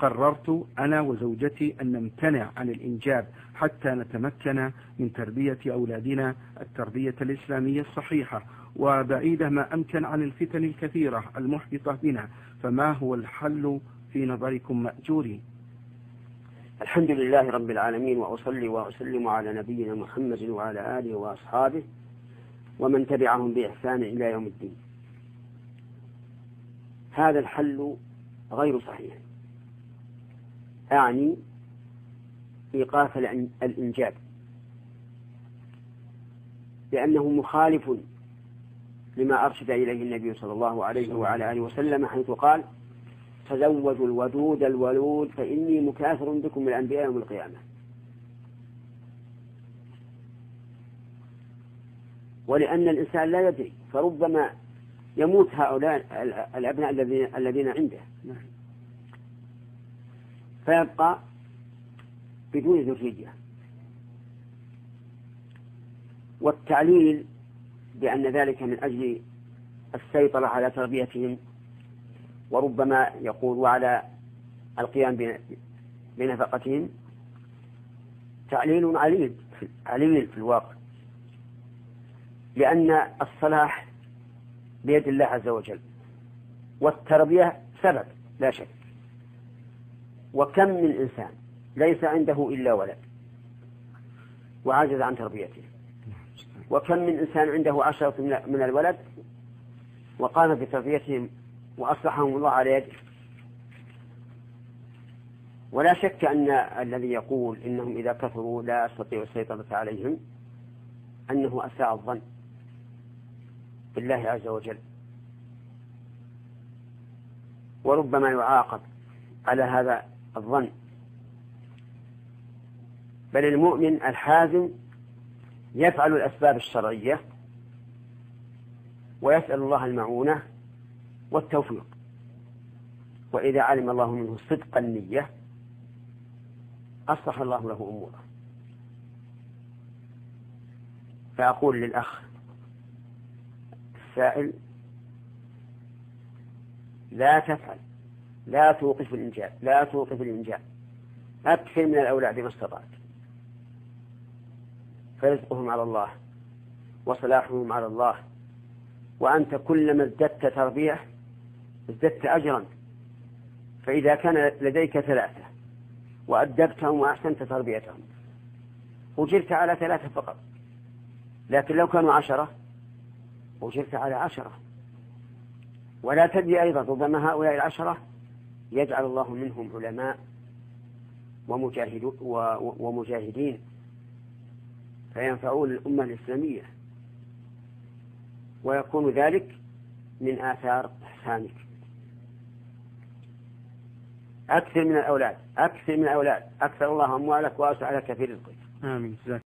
قررت أنا وزوجتي أن نمتنع عن الإنجاب حتى نتمكن من تربية أولادنا التربية الإسلامية الصحيحة وبعيدة ما أمكن عن الفتن الكثيرة المحبطة بنا، فما هو الحل في نظركم مأجورين؟ الحمد لله رب العالمين، وأصلي وأسلم على نبينا محمد وعلى آله وأصحابه ومن تبعهم بإحسان إلى يوم الدين. هذا الحل غير صحيح، أعني إيقاف الإنجاب، لأنه مخالف لما أرشد إليه النبي صلى الله عليه وعلى آله وسلم، حيث قال: تزوجوا الودود الولود فإني مكاثر بكم الأنبياء يوم القيامة. ولأن الإنسان لا يدري، فربما يموت هؤلاء الأبناء الذين عنده فيبقى بدون ذرية. والتعليل بأن ذلك من أجل السيطرة على تربيتهم، وربما يقول وعلى القيام بنفقتهم، تعليل عليل في الواقع، لأن الصلاح بيد الله عز وجل، والتربية سبب لا شك. وكم من إنسان ليس عنده إلا ولد وعجز عن تربيته، وكم من إنسان عنده 10 من الولد وقام بتربيتهم وأصلحهم الله على يده. ولا شك أن الذي يقول إنهم إذا كثروا لا أستطيع السيطرة عليهم أنه أساء الظن بالله عز وجل، وربما يعاقب على هذا الظن. بل المؤمن الحازم يفعل الأسباب الشرعية ويسأل الله المعونة والتوفيق، وإذا علم الله منه صدق النية أصلح الله له أموره. فأقول للأخ السائل: لا تفعل، لا توقف الإنجاب، أكثر من الأولاد ما استطعت، فرزقهم على الله وصلاحهم على الله، وأنت كلما ازددت تربية ازددت أجرا. فإذا كان لديك 3 وأدبتهم وأحسنت تربيتهم أجرت على 3 فقط، لكن لو كانوا 10 أجرت على 10. ولا تدري أيضا، ربما هؤلاء 10 يجعل الله منهم علماء ومجاهدين فينفعون الأمة الإسلامية، ويكون ذلك من آثار إحسانك. أكثر من الأولاد، أكثر الله أموالك وأوسع لك في رزقك. آمين.